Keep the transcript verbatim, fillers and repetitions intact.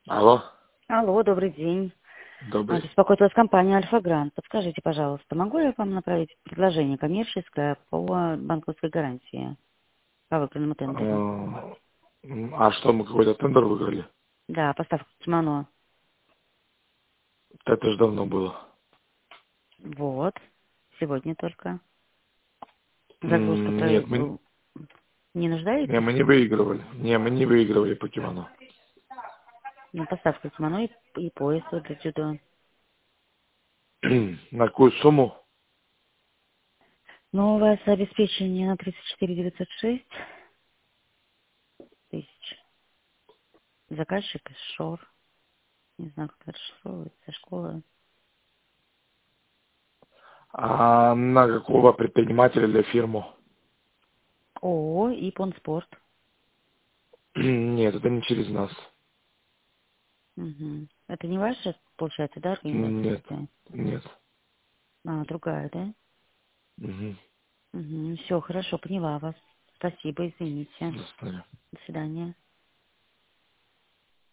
Алло, Алло, добрый день. А, добрый. Беспокоит вас компания Альфа-Грант. Подскажите, пожалуйста, могу я вам направить предложение коммерческое по банковской гарантии по выигранному тендеру? А м, а что, мы какой-то тендер выиграли? Да, поставка кимоно. Это же давно было. Вот. Сегодня только. Загрузка М, Нет, про... мы, Не не, нуждаетесь? мы не выигрывали. Не, мы не выигрывали покемону. Ну, поставка кимоно и, и пояс вот для дзюдо. На какую сумму? Новое обеспечение на тридцать четыре девятьсот шесть тысяч. Заказчик из Шор. Не знаю, как это расшифровывается. Школа. А на какого предпринимателя или фирму? ООО «Ипон Спорт». Нет, это не через нас. Мгм. Это не ваша, получается, да, организация Нет, такая? нет. А, другая, да? Мгм. Угу. Все, хорошо, поняла вас. Спасибо, извините. До свидания. До свидания.